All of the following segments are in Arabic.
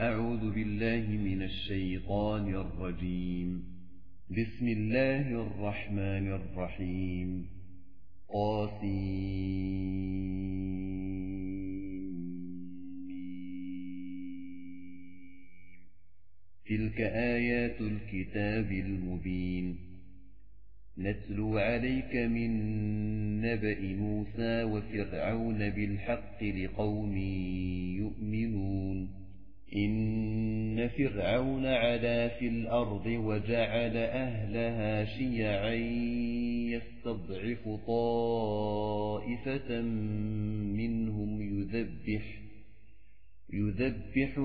أعوذ بالله من الشيطان الرجيم. بسم الله الرحمن الرحيم. تلك آيات الكتاب المبين. نتلو عليك من نبأ موسى وفرعون بالحق لقوم يؤمنون. إن فرعون علا في الأرض وجعل أهلها شيعا يستضعف طائفة منهم يذبح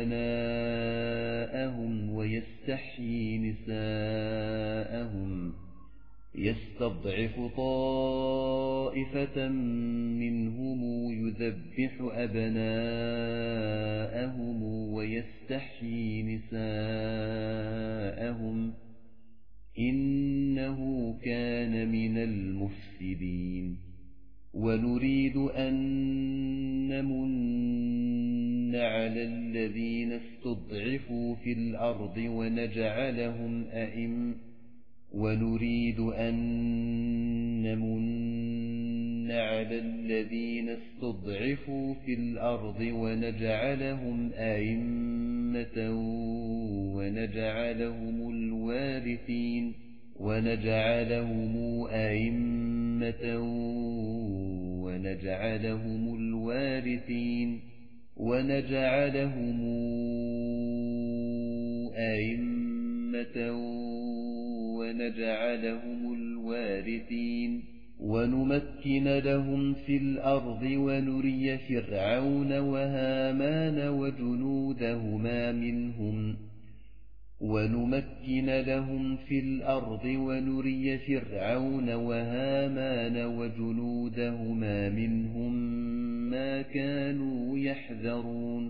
أبناءهم ويستحيي نساءهم إنه كان من المفسدين. ونريد أن نمن على الذين استضعفوا في الأرض ونجعلهم أئمة ونجعلهم الوارثين ونمكن لهم في الأرض ونري فرعون وهامان وجنودهما منهم ما كانوا يحذرون.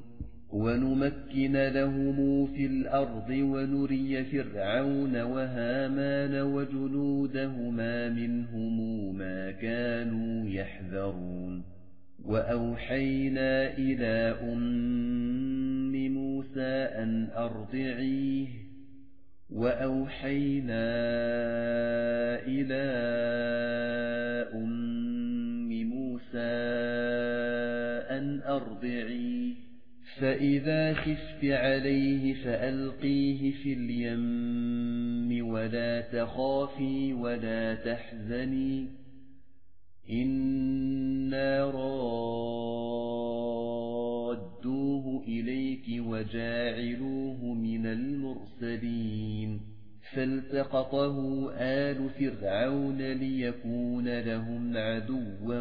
وأوحينا إلى أم موسى أن أرضعيه فإذا خفت عليه فألقيه في اليم ولا تخافي ولا تحزني إنا رادوه إليك وجاعلوه من المرسلين. فالتقطه آل فرعون ليكون لهم عدوا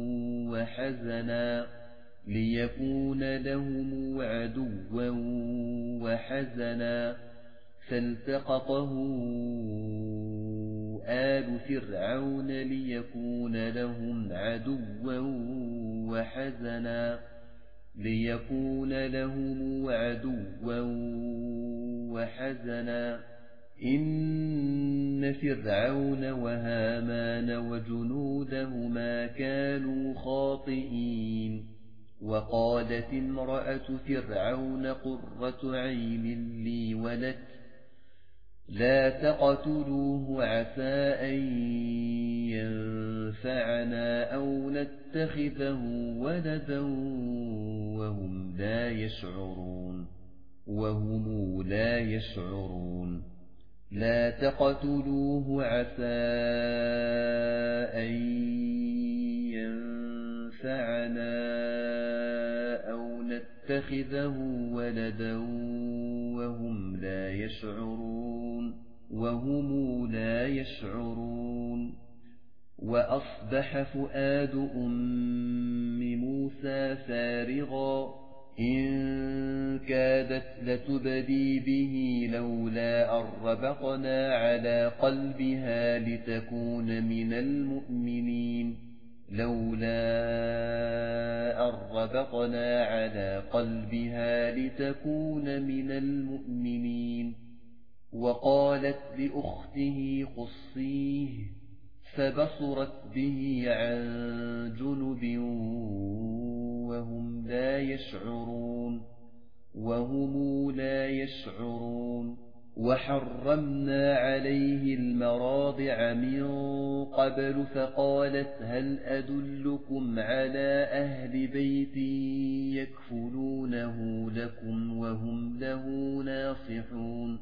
وحزنا إن فرعون وهامان وجنودهما كانوا خاطئين. وقالت امرأة فرعون قرة عين لي ولك لا تقتلوه عسى أن ينفعنا أو نتخذه ولدا وهم لا يشعرون. لا تقتلوه عسى أن ينفعنا أو نتخذه ولدا وهم لا يشعرون. وأصبح فؤاد أم موسى فارغا إن كادت لتبدي به لولا أن ربطنا على قلبها لتكون من المؤمنين. وقالت لأخته قصيه فبصرت به عن جنب وهم لا يشعرون وهم يشعرون وحرمنا عليه المراضع من قبل فقالت هل أدلكم على أهل بيت يكفلونه لكم وهم له ناصحون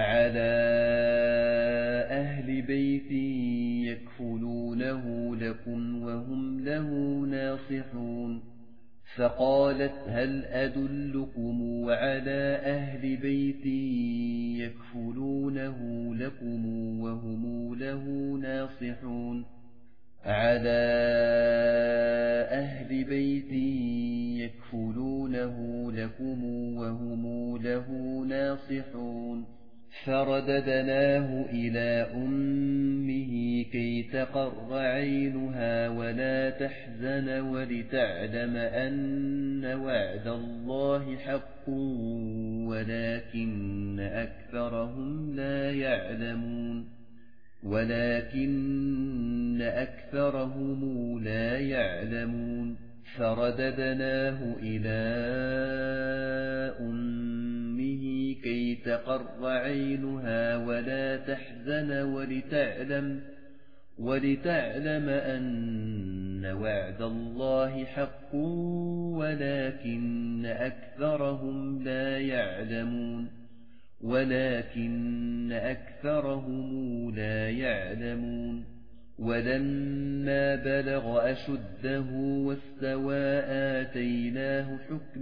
يكفلونه لكم وهم له ناصحون فقالت هل أدلكم على أهل بيت يكفلونه لكم وهم له ناصحون فرددناه إلى أمه كي تقر عينها ولا تحزن ولتعلم أن وعد الله حق ولكن أكثرهم لا يعلمون فرددناه إلى أمه كي تقر عينها ولا تحزن ولتعلم أن وعد الله حق ولكن أكثرهم لا يعلمون ولما بلغ أشده واستوى آتيناه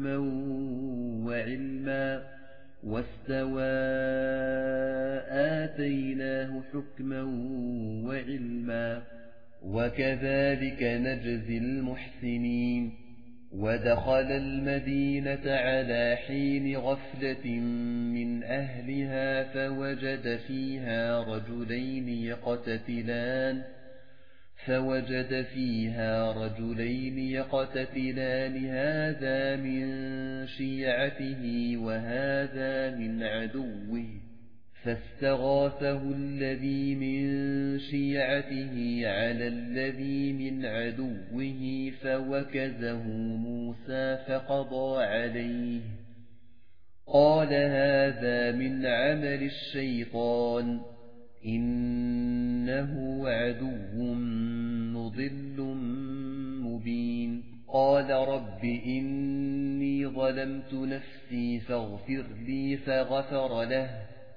حكما وعلما وكذلك نجزي المحسنين ودخل المدينة على حين غفلة من أهلها فوجد فيها رجلين يقتتلان هذا من شيعته وهذا من عدوه فاستغاثه الذي من شيعته على الذي من عدوه فوكزه موسى فقضى عليه قال هذا من عمل الشيطان إنه عدو مضل مبين قال رب إني ظلمت نفسي فاغفر لي فغفر له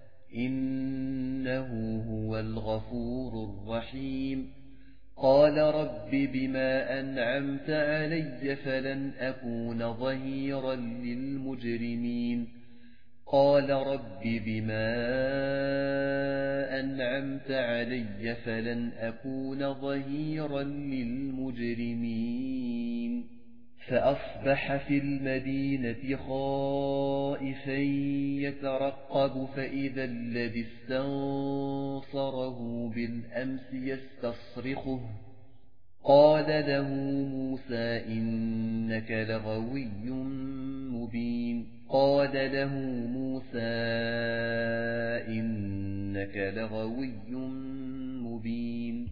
إنه هو الغفور الرحيم قال رب بما أنعمت علي فلن أكون ظهيرا للمجرمين قال رب بما أنعمت علي فلن أكون ظهيرا للمجرمين فأصبح في المدينة خائفا يترقب فإذا الذي استنصره بالأمس يستصرخه قال له موسى إنك لغوي مبين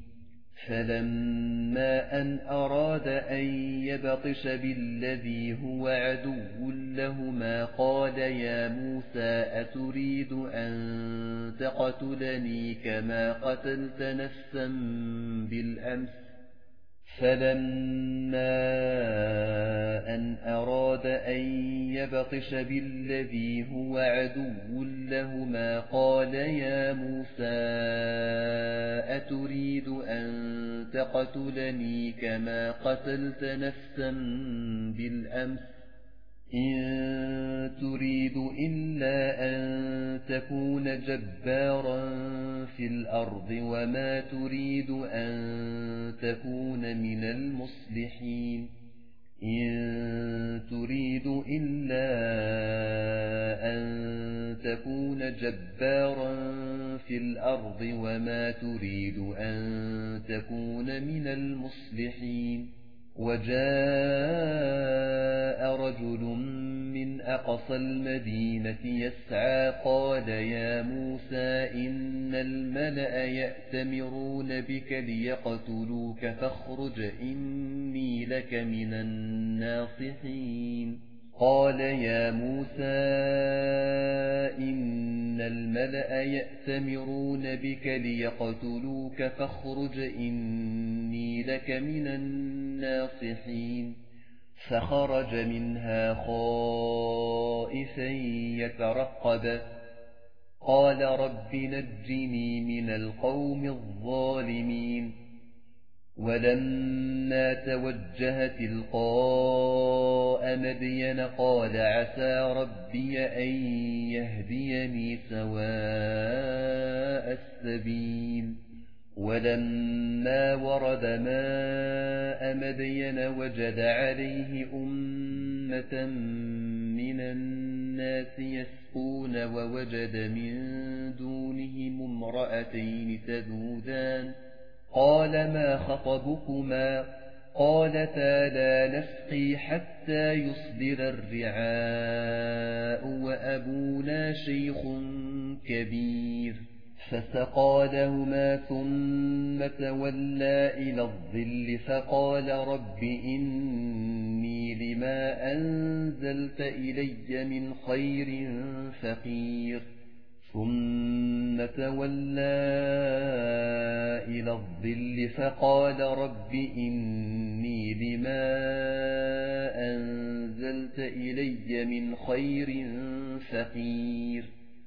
فلما أن أراد أن يبطش بالذي هو عدو لهما قال يا موسى أتريد أن تقتلني كما قتلت نفسا بالأمس فلما أن أراد أن يبطش بالذي هو عدو لهما قال يا موسى أتريد أن تقتلني كما قتلت نفسا بالأمس إن تريد إلا أن تكون جبارا في الأرض وما تريد أن تكون من المصلحين إن تريد إلا أن تكون جبارا في الأرض وما تريد أن تكون من المصلحين وجاء رجل من أقصى المدينة يسعى قال يا موسى إن الملأ يأتمرون بك ليقتلوك فاخرج إني لك من الناصحين قال يا موسى إن الملأ يأتمرون بك ليقتلوك فاخرج إني لك من الناصحين فخرج منها خائفا يترقب قال رب نجني من القوم الظالمين ولما توجه تلقاء مدين قال عسى ربي أن يهديني سواء السبيل ولما ورد ماء مدين وجد عليه أمة من الناس يسقون ووجد من دونهم امرأتين تذودان قال ما خطبكما قالتا لا نسقي حتى يصدر الرعاء وأبونا شيخ كبير فسقى لهما ثم تولى إلى الظل فقال رب إني لما أنزلت إلي من خير فقير ثم تولى إلى الظل فقال رب إني لما أنزلت إلي من خير فقير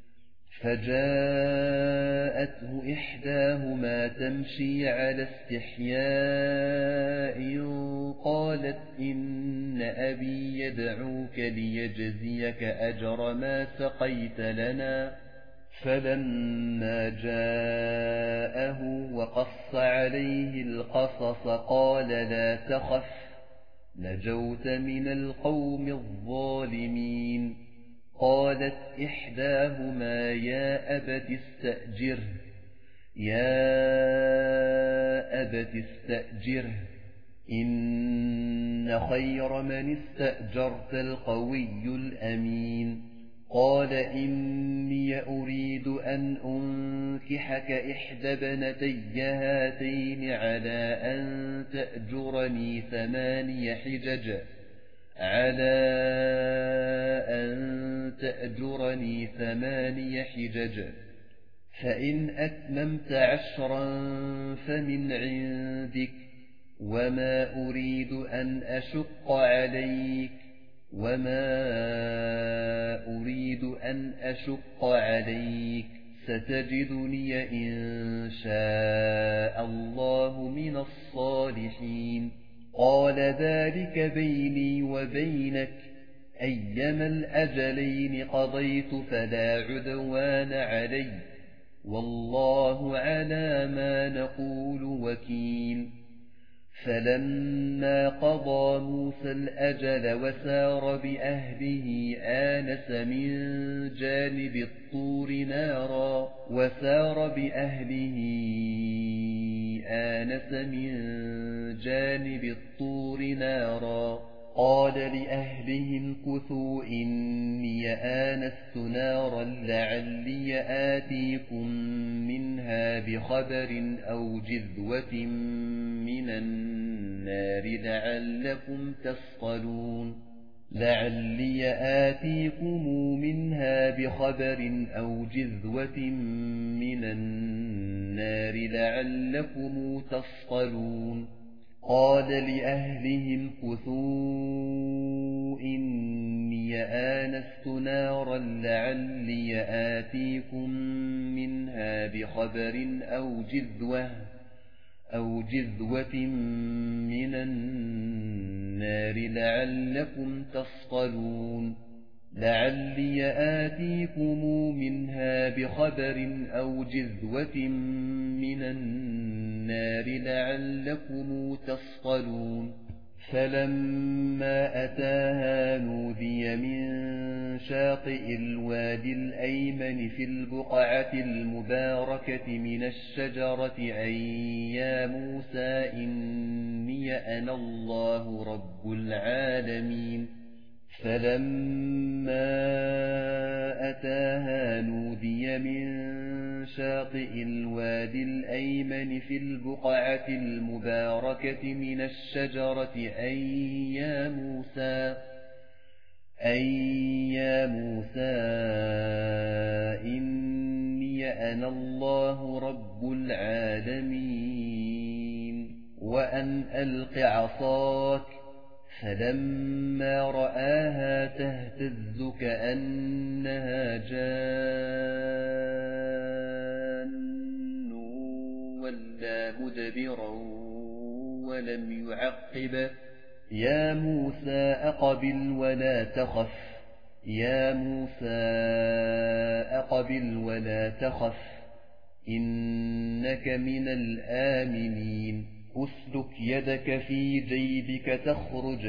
فجاءته إحداهما تمشي على استحياء قالت إن أبي يدعوك ليجزيك أجر ما سقيت لنا فلما جاءه وقص عليه القصص قال لا تخف نجوت من القوم الظالمين قالت إحداهما يا أبت استأجره إن خير من استأجرت القوي الأمين قال إني أريد أن أنكحك إحدى ابنتي هاتين على أن تأجرني 8 حجج فإن أتممت 10 فمن عندك وما أريد أن أشق عليك ستجدني إن شاء الله من الصالحين قال ذلك بيني وبينك أيما الأجلين قضيت فلا عدوان علي والله على ما نقول وكيل فلما قضى موسى الأجل وسار بأهله آنس من جانب الطور نارا قال لأهلهم كثوا إني آنست نارا لعلي آتيكم منها بخبر أو جذوة من النار لعلكم تصطلون قال لأهلهم كثوا إني آنست نارا لعلي آتيكم منها بخبر أو جذوة من النار لعلكم تصطلون فلما أتاها نودي من شاطئ الوادي الأيمن في البقعة المباركة من الشجرة أن يا موسى إني أنا الله رب العالمين فلما أتاها نودي من شاطئ الوادي الأيمن في البقعة المباركة من الشجرة أي يا موسى إني أنا الله رب العالمين وأن ألق عصاك فلما رآها تهتز كأنها جان ولا مدبرا ولم يعقب يا موسى أقبل ولا تخف يا موسى أقبل ولا تخف إنك من الآمنين أسلك يدك في جيبك تخرج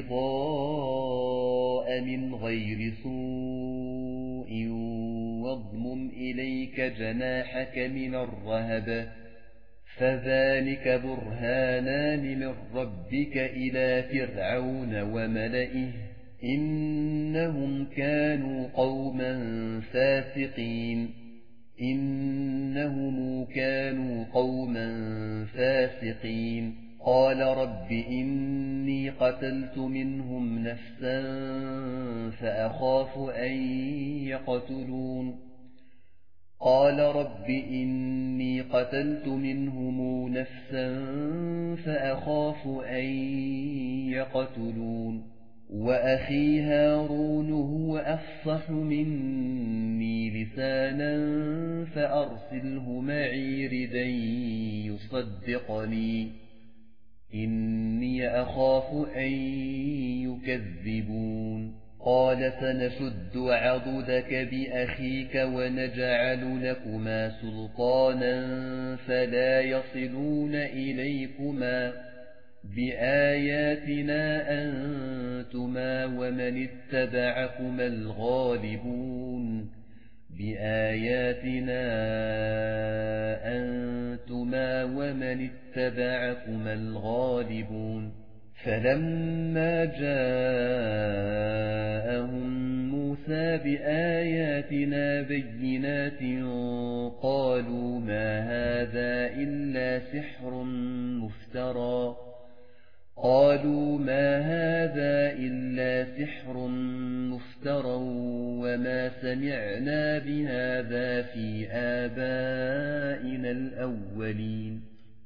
بيضاء من غير سوء واضمم إليك جناحك من الرهب فذلك برهانان من ربك إلى فرعون وملئه إنهم كانوا قوما فاسقين قال رب إني قتلت منهم نفسا فأخاف أن يقتلون وأخي هارون هو أفصح مني لسانا فأرسله معي ردا يصدقني إني أخاف أن يكذبون قال سنشد عضدك بأخيك ونجعل لكما سلطانا فلا يصلون إليكما بآياتنا أنتما ومن اتبعكما الغالبون فلما جاءهم موسى بآياتنا بينات قالوا ما هذا إلا سحر مفترى وما سمعنا بهذا في آبائنا الأولين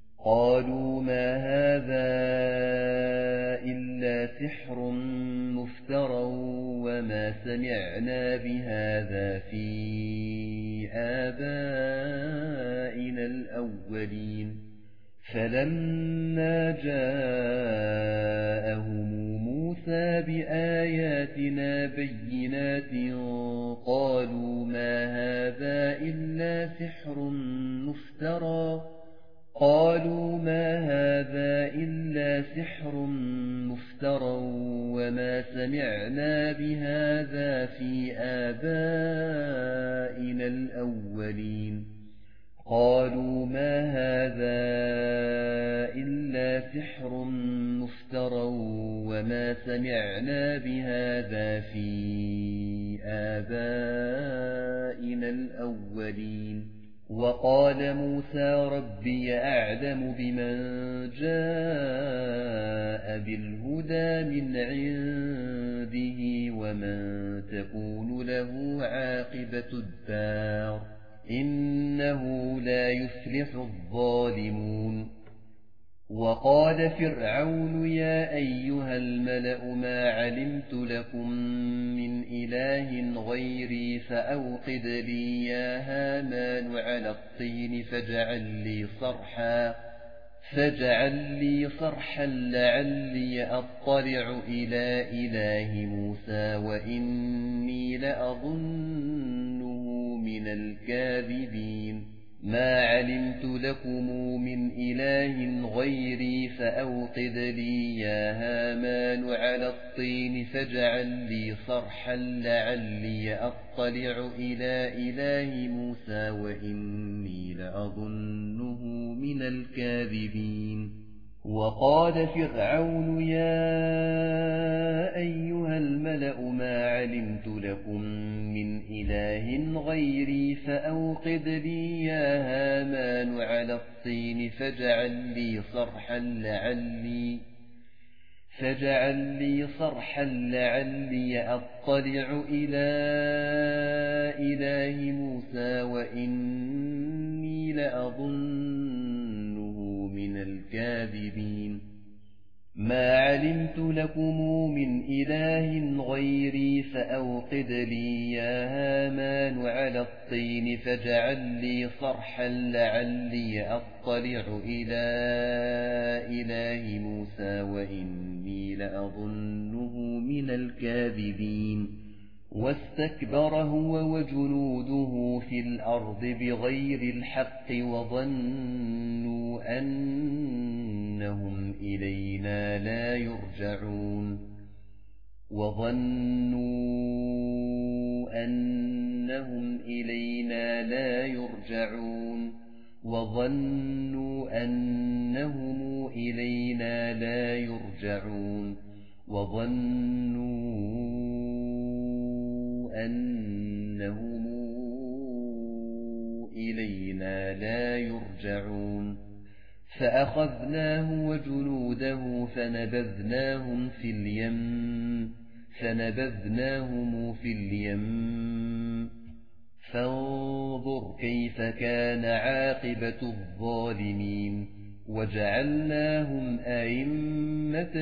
فلما جاءهم موسى بآياتنا بينات قالوا ما هذا إلا سحر مفترى وما سمعنا بهذا في آبائنا الأولين وقال موسى ربي أعلم بمن جاء بالهدى من عنده ومن تكون له عاقبة الدار إنه لا يفلح الظالمون وقال فرعون يا أيها الملأ ما علمت لكم من إله غيري فأوقد لي يا هامان على الطين فاجعل لي صرحا لعلي أطلع إلى إله موسى وإني لأظنه من الكاذبين ما علمت لكم من إله غيري فأوقد لي يا هامان على الطين فاجعل لي صرحا لعلي أطلع إلى إله موسى وإني لأظنه من الكاذبين وقال فرعون يا أيها الملأ ما علمت لكم من إله غيري فأوقد لي يا هامان فاجعل لي صرحا لعلي أطلع إلى إله موسى وإني لأظنه من الكاذبين ما علمت لكم من إله غيري فأوقد لي يا هامان على الطين فاجعل لي صرحا لعلي أطلع إلى إله موسى وإني لأظنه من الكاذبين واستكبر هو وجنوده في الأرض بغير الحق وظنوا أنهم إلينا لا يرجعون وظنوا أنهم إلينا لا يرجعون فأخذناه وجنوده فنبذناهم في اليم فانظر كيف كان عاقبة الظالمين وجعلناهم أئمة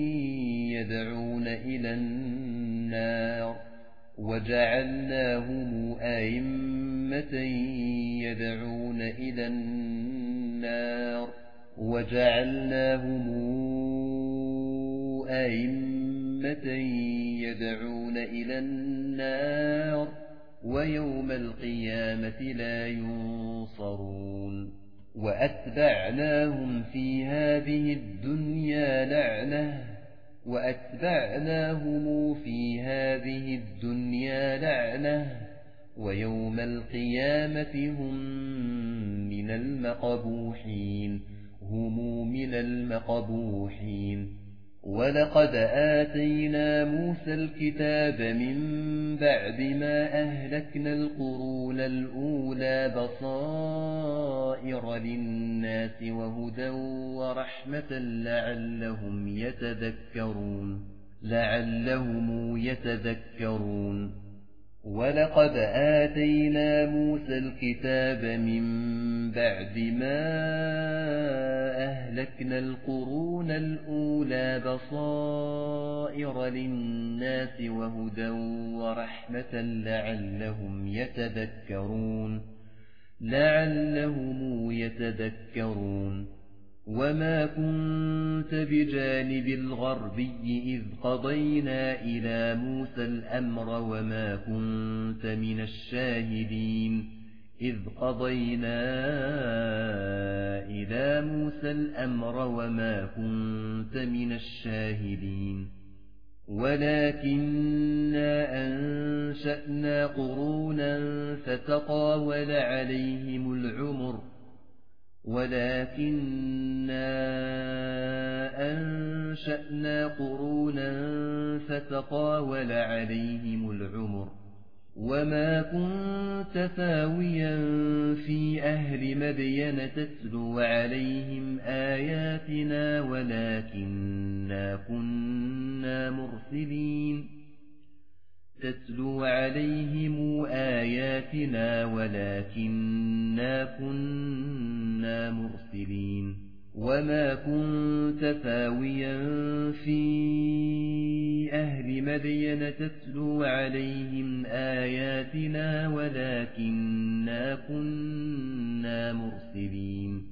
يدعون إلى النار ويوم القيامة لا ينصرون وأتبعناهم في هذه الدنيا لعنة ويوم القيامة هم من المقبوحين ولقد آتينا موسى الكتاب من بعد ما أهلكنا القرون الأولى بصائر للناس وهدى ورحمة لعلهم يتذكرون ولقد آتينا موسى الكتاب من بعد ما أهلكنا القرون الأولى بصائر للناس وهدى ورحمة لعلهم يتذكرون وما كنت بجانب الغربي إذ قضينا إلى موسى الأمر وما كنت من الشاهدين ولكننا أنشأنا قرونا فتطاول عليهم العمر وما كنت ثاويا في أهل مدين تتلو عليهم آياتنا ولكننا كنا مرسلين وما كنت ثاويا في أهل مدين تتلو عليهم آياتنا ولكننا كنا مرسلين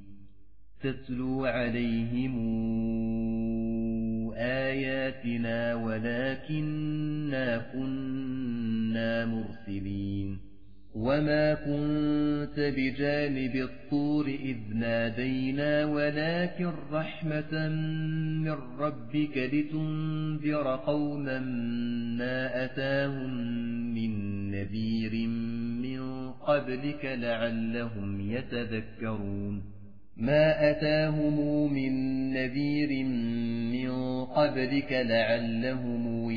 وما كنت بجانب الطور إذ نادينا ولكن رحمة من ربك لتنذر قوما ما أتاهم من نذير من قبلك لعلهم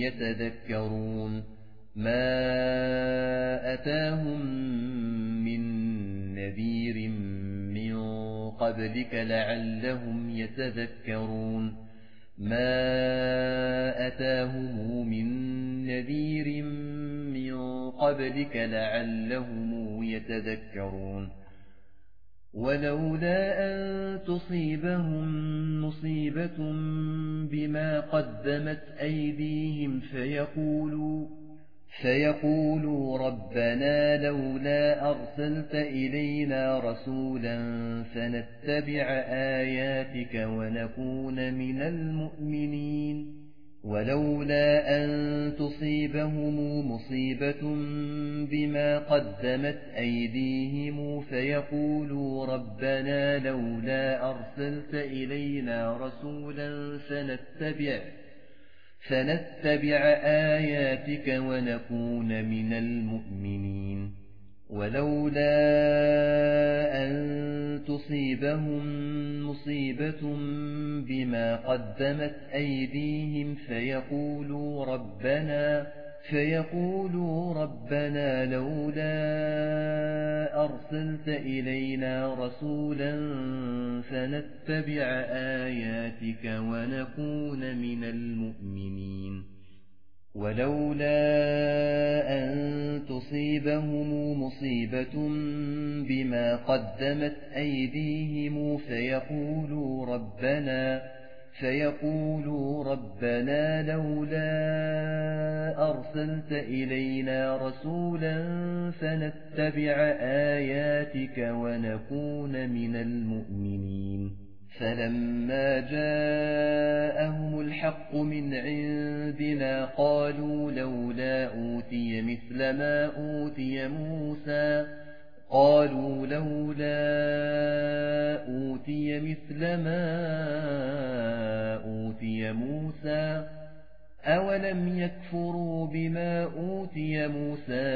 يتذكرون ما أتاهم من نذير من قبلك لعلهم يتذكرون ولولا أن تصيبهم مصيبة بما قدمت أيديهم فيقولوا ربنا لولا أرسلت إلينا رسولا فنتبع آياتك ونكون من المؤمنين ولولا أن تصيبهم مصيبة بما قدمت أيديهم فيقولوا ربنا لولا أرسلت إلينا رسولا فنتبع آياتك ونكون من المؤمنين ولولا أن تصيبهم مصيبة بما قدمت أيديهم فيقولوا ربنا لولا أرسلت إلينا رسولا فنتبع آياتك ونكون من المؤمنين ولولا أن تصيبهم مصيبة بما قدمت أيديهم فيقولوا ربنا لولا أرسلت إلينا رسولا فنتبع آياتك ونكون من المؤمنين فلما جاءهم الحق من عندنا قالوا لولا أوتي مثل ما أوتي موسى أولم يكفروا بما أوتي موسى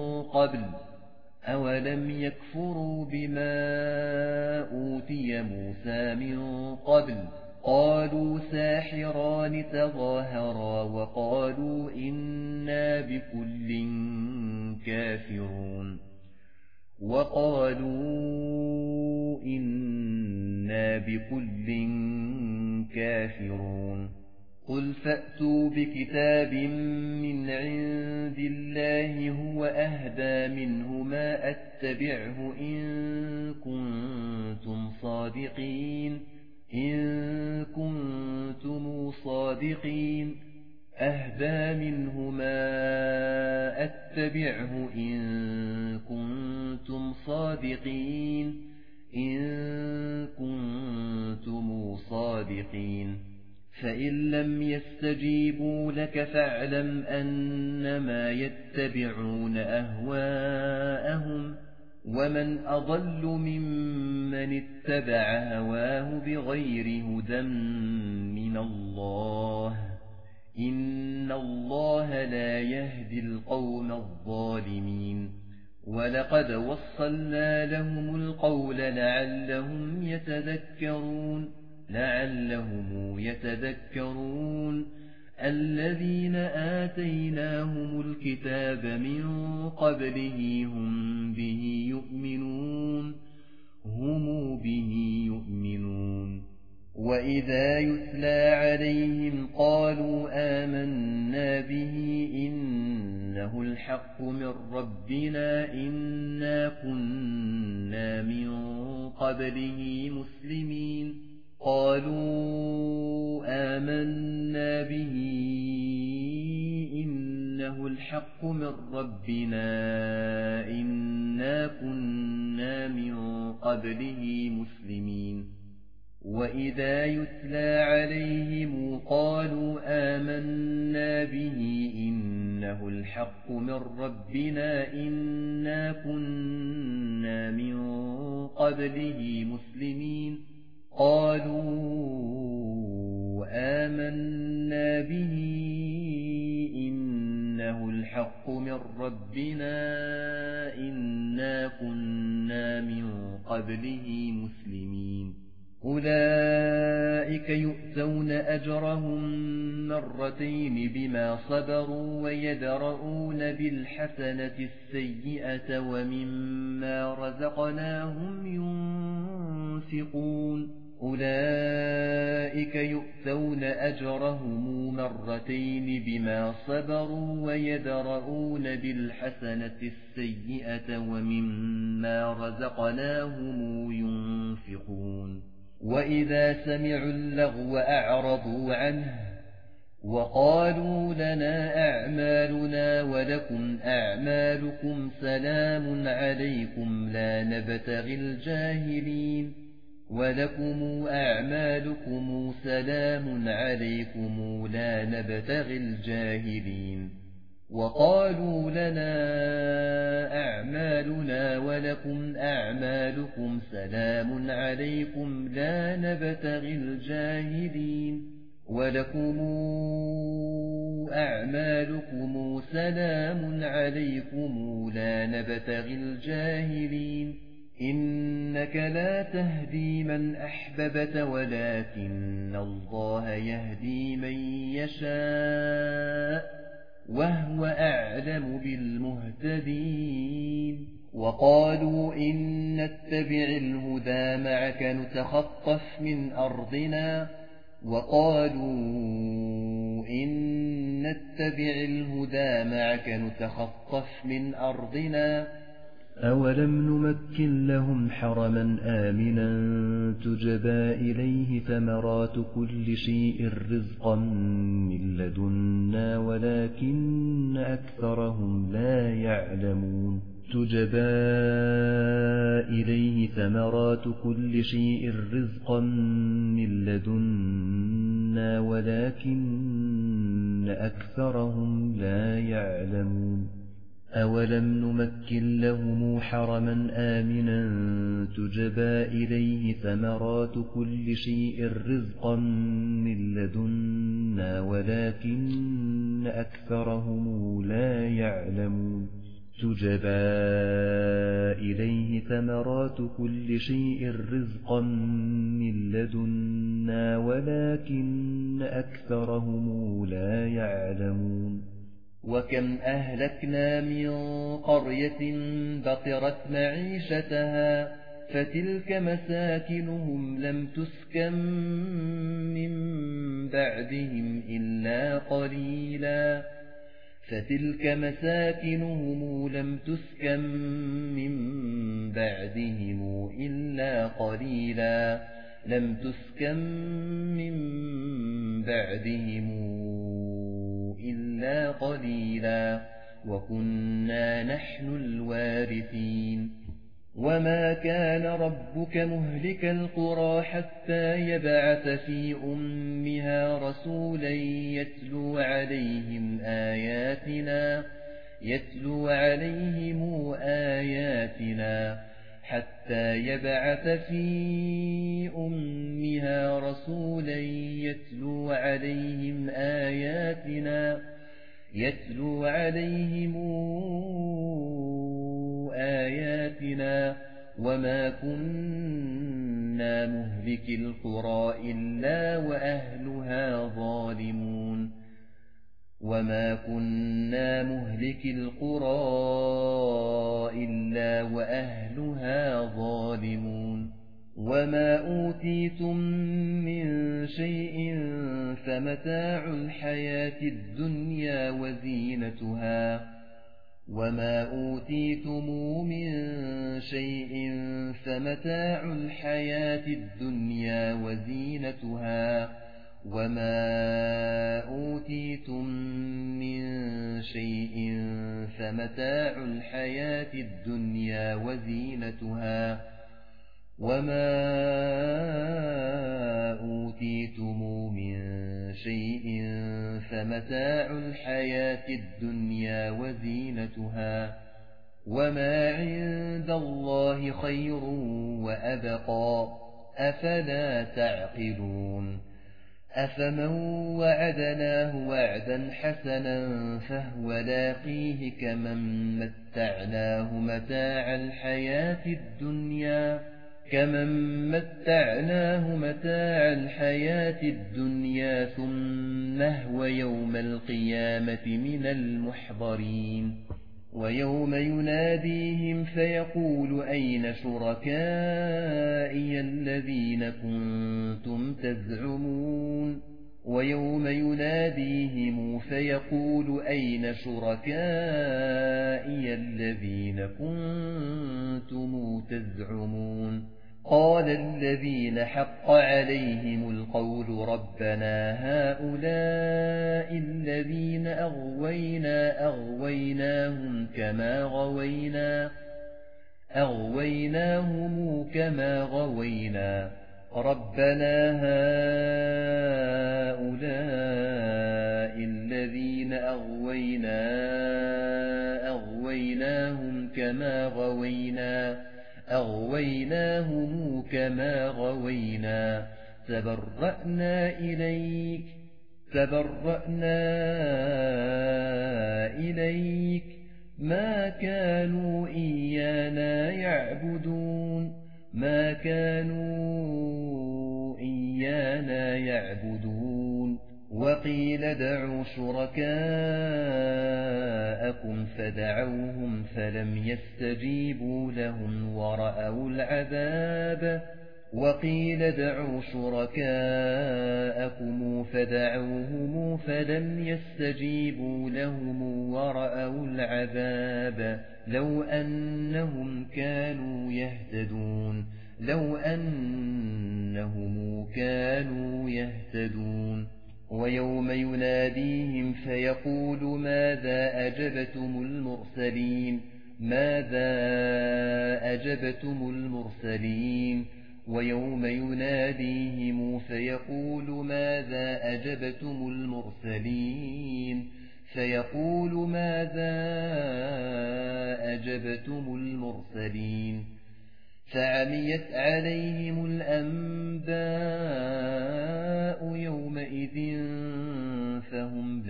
من قبل قالوا ساحران تظاهرا وقالوا إنا بكل كافرون قل فأتوا بكتاب من عند الله هو أهدى منهما أتبعه إن كنتم صادقين أهدى منهما أتبعه إن كنتم صادقين فإن لم يستجيبوا لك فاعلم أنما يتبعون أهواءهم ومن أضل ممن اتبع هواه بغير هدى من الله إن الله لا يهدي القوم الظالمين ولقد وصلنا لهم القول لعلهم يتذكرون الذين آتيناهم الكتاب من قبله هم به يؤمنون وإذا يتلى عليهم قالوا آمنا به إنه الحق من ربنا إنا كنا من قبله مسلمين قالوا آمنا به إنه الحق من ربنا إنا كنا من قبله مسلمين وإذا يتلى عليهم قالوا آمنا به إنه الحق من ربنا إنا كنا من قبله مسلمين قالوا آمنا به إنه الحق من ربنا إنا كنا من قبله مسلمين أولئك يؤتون أجرهم مرتين بما صبروا ويدرؤون بالحسنة السيئة ومما رزقناهم ينفقون أولئك يؤتون أجرهم مرتين بما صبروا ويدرؤون بالحسنة السيئة ومما رزقناهم ينفقون وإذا سمعوا اللغو أعرضوا عنه وقالوا لنا أعمالنا ولكم أعمالكم سلام عليكم لا نبتغي الجاهلين ولكم أعمالكم سلام عليكم لا نبتغي الجاهلين وقالوا لنا أعمالنا ولكم أعمالكم سلام عليكم لا نبتغي الجاهلين ولكم أعمالكم سلام عليكم لا نبتغي الجاهلين إنك لا تهدي من أحببت ولكن الله يهدي من يشاء وهو أعلم بالمهتدين وقالوا إن نتبع الهدى معك نتخطف من أرضنا أولم نمكن لهم حرما آمنا تجبى إليه ثمرات كل شيء رزقا من لدنا ولكن أكثرهم لا يعلمون تجبى إليه ثمرات كل شيء رزقا من لدنا ولكن أكثرهم لا يعلمون أولم نمكن لهم حرما آمنا تجبى إليه ثمرات كل شيء رزقا من لدنا ولكن أكثرهم لا يعلمون تجبى إليه ثمرات كل شيء رزقا من لدنا ولكن أكثرهم لا يعلمون وكم أهلكنا من قرية بطرت معيشتها فتلك مساكنهم لم تسكن من بعدهم إلا قليلا وكنا نحن الوارثين وما كان ربك مهلك القرى حتى يبعث في أمها رسولا يتلو عليهم آياتنا حتى يبعث في أمها رسولا يتلو عليهم آياتنا وما كنا مهلك القرى إلا وأهلها ظالمون وما أوتيتم من شيء فمتاع الحياة الدنيا وزينتها وما أوتيتم من شيء فمتاع الحياة الدنيا وزينتها وما أوتيتم من شيء فمتاع الحياة الدنيا وزينتها وما عند الله خير وأبقى أفلا تعقلون أفمن وعدناه وعدا حسنا فهو لاقيه كمن متعناه متاع الحياة الدنيا ثم هو يوم القيامة من المحضرين ويوم يناديهم فيقول أين شركائي الذين كنتم تزعمون ويوم يناديهم فيقول أين شركائي الذين كنتم تزعمون قال الذين حق عليهم القول ربنا هؤلاء الذين أغويناهم كما غوينا ربنا هؤلاء الذين أغويناهم كما غوينا تبرأنا إليك ما كانوا إيانا يعبدون وقيل ادعوا شركاءكم فدعوهم فلم يستجيبوا لهم ورأوا العذاب لو أنهم كانوا يهتدون ويوم يناديهم فيقول ماذا أجبتم المرسلين ويوم يناديهم فيقول ماذا أجبتم المرسلين فعميت عليهم الأنباء يومئذ فهم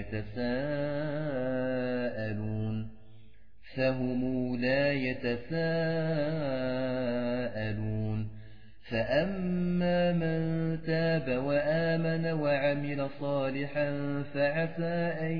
لا يتساءلون فأما من تاب وآمن وعمل صالحا فعسى أن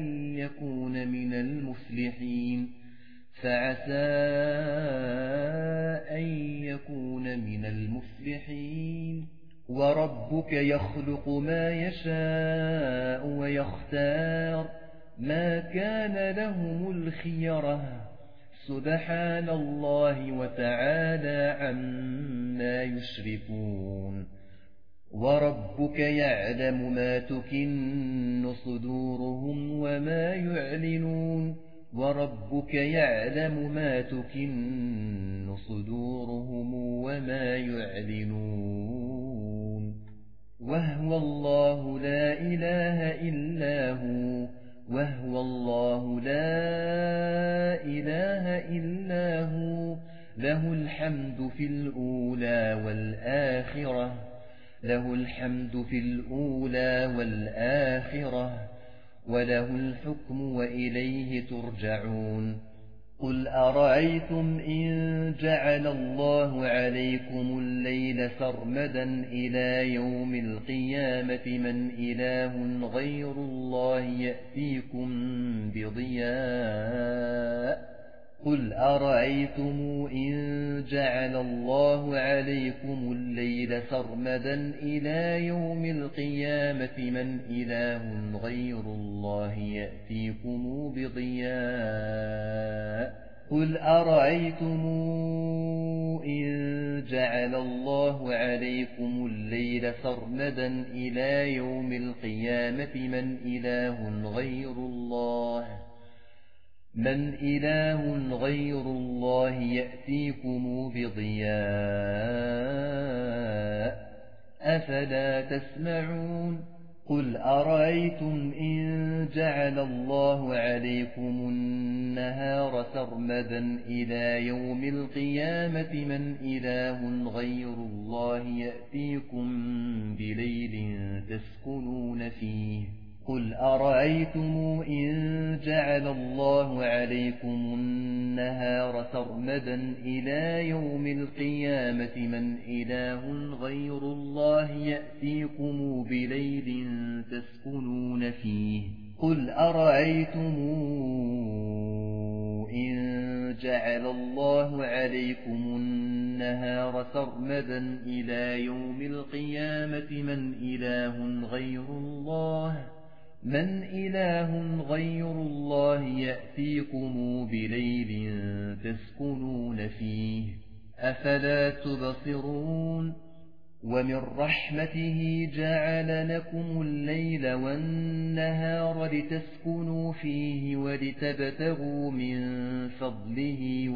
يكون من المفلحين وربك يخلق ما يشاء ويختار ما كان لهم الخيرة سبحان الله وتعالى عما يشركون وربك يعلم ما تكن صدورهم وما يعلنون وهو الله لا إله إلا هو له الحمد في الأولى والآخرة وله الحكم وإليه ترجعون قل أرأيتم إن جعل الله عليكم الليل سرمدا إلى يوم القيامة من إله غير الله يأتيكم بضياء قل أرأيتم إن جعل الله عليكم الليل سرمدا إلى يوم القيامة من إله غير الله يأتيكم بضياء قل أرأيتم إن جعل الله عليكم الليل سرمدا إلى يوم القيامة من إله غير الله يأتيكم بضياء أفلا تسمعون قل أرأيتم إن جعل الله عليكم النهار سرمدا إلى يوم القيامة من إله غير الله يأتيكم بليل تسكنون فيه قل أرأيتم إن جعل الله عليكم النهار سرمدا إلى يوم القيامة من إله غير الله يأتيكم بليل تسكنون فيه قل أرأيتم إن جعل الله عليكم النهار سرمدا إلى يوم القيامة من إله غير الله يأتيكم بليل تسكنون فيه أفلا تبصرون ومن رحمته جعل لكم الليل والنهار لتسكنوا فيه ولتبتغوا من فضله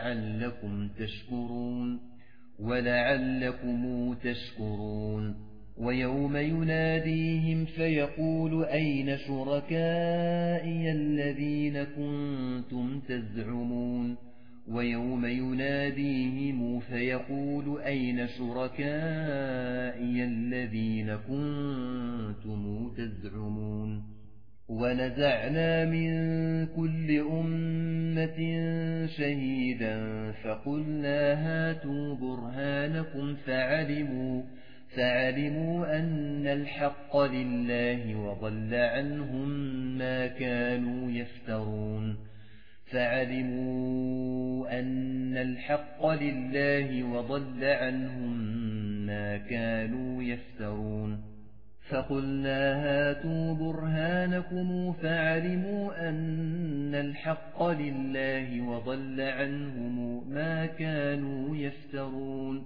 ولعلكم تشكرون ويوم يناديهم فيقول أين شركائي الذين كنتم تزعمون ويوم يناديهم فيقول أين شركائي الذين كنتم تزعمون ونزعنا من كل أمة شهيدا فقلنا هاتوا برهانكم فعلموا أن الحق لله وضل عنهم ما كانوا يفترون فقلنا هاتوا برهانكم فعلموا أن الحق لله وضل عنهم ما كانوا يفترون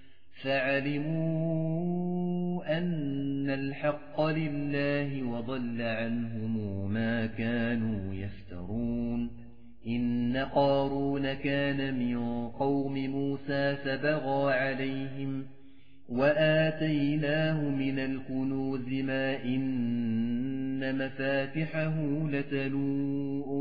إن قارون كان من قوم موسى فبغى عليهم وآتيناه من الكنوز ما إن مفاتحه لتنوء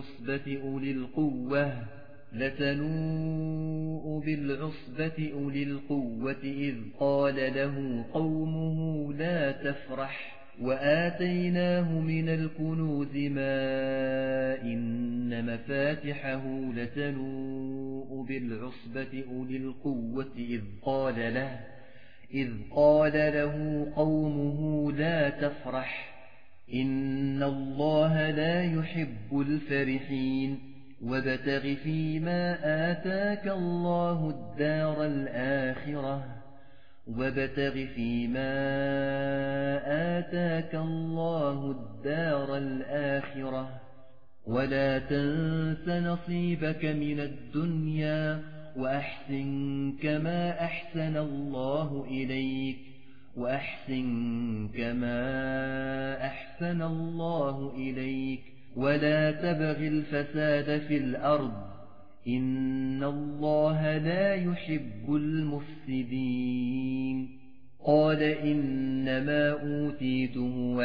بالعصبة أولي القوة إذ قال له قومه لا تفرح وآتيناه من الكنوز ما إن مفاتحه لتنوء بالعصبة أولي القوة إذ قال له قومه لا تفرح إن الله لا يحب الفرحين وابتغ فيما آتاك الله الدار الآخرة ولا تنس نصيبك من الدنيا وأحسن كما أحسن الله إليك ولا تبغ الفساد في الأرض إن الله لا يحب المفسدين قال إنما أوتيته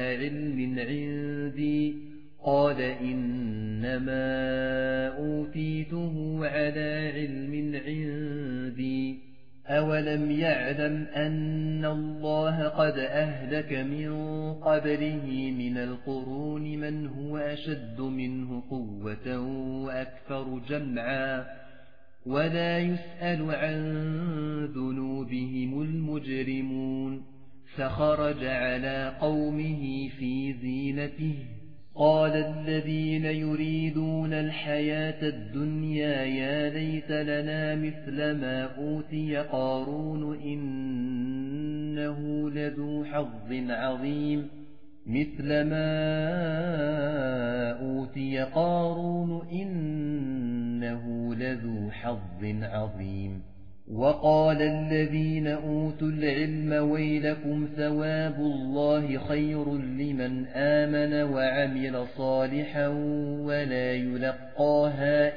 على علم عندي أولم يعلم أن الله قد أهلك من قبله من القرون من هو أشد منه قوة وأكثر جمعا ولا يسأل عن ذنوبهم المجرمون فخرج على قومه في زينته قال الذين يريدون الحياة الدنيا يا ليت لنا مثل ما أوتي قارون إنه لذو حظ عظيم وقال الذين أوتوا العلم ويلكم ثواب الله خير لمن آمن وعمل صالحا ولا يلقاها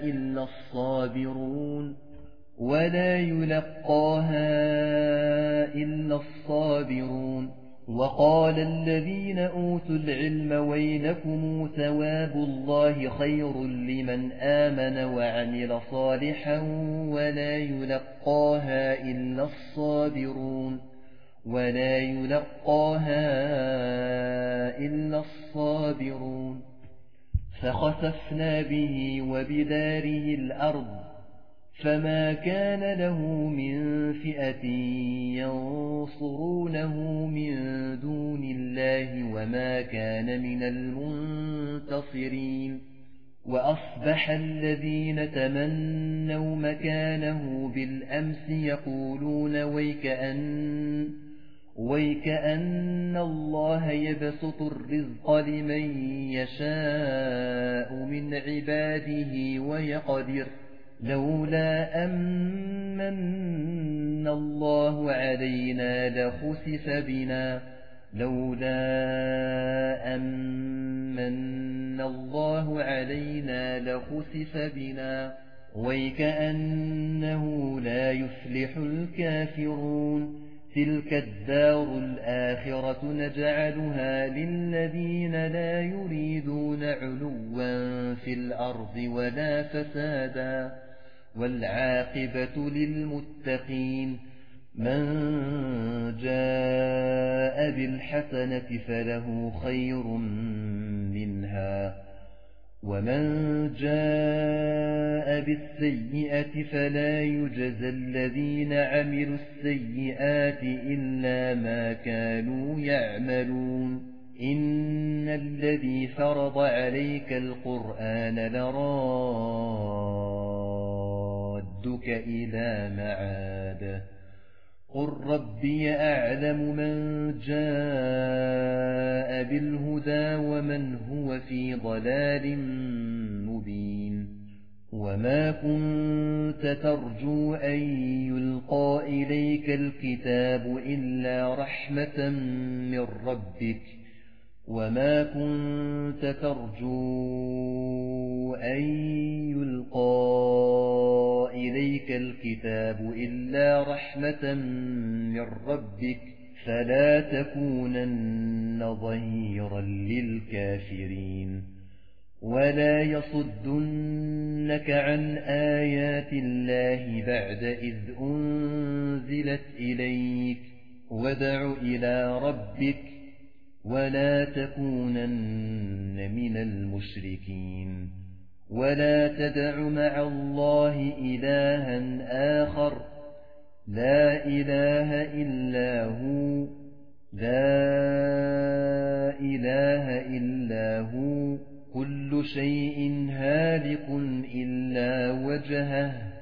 إلا الصابرون وقال الذين أوتوا العلم ويلكم ثواب الله خير لمن آمن وعمل صالحا ولا يلقاها إلا الصابرون فخسفنا به وبداره الأرض فما كان له من فئة ينصرونه من دون الله وما كان من المنتصرين وأصبح الذين تمنوا مكانه بالأمس يقولون ويكأن الله يبسط الرزق لمن يشاء من عباده ويقدر لولا أمن الله علينا لخسف بنا ويكأنه لا يفلح الكافرون تلك الدار الآخرة نجعلها للذين لا يريدون علوا في الأرض ولا فسادا والعاقبة للمتقين من جاء بالحسنة فله خير منها ومن جاء بالسيئة فلا يجزى الذين عملوا السيئات إلا ما كانوا يعملون إن الذي فرض عليك القرآن لرادك إلى معاد قل ربي أعلم من جاء بالهدى ومن هو في ضلال مبين وما كنت ترجو أن يلقى إليك الكتاب إلا رحمة من ربك وما كنت ترجو أن يلقى إليك الكتاب إلا رحمة من ربك فلا تكونن ظهيرا للكافرين ولا يصدنك عن آيات الله بعد إذ أنزلت إليك وادع إلى ربك ولا تكونن من المشركين ولا تدع مع الله إلها آخر لا إله إلا هو كل شيء هالك إلا وجهه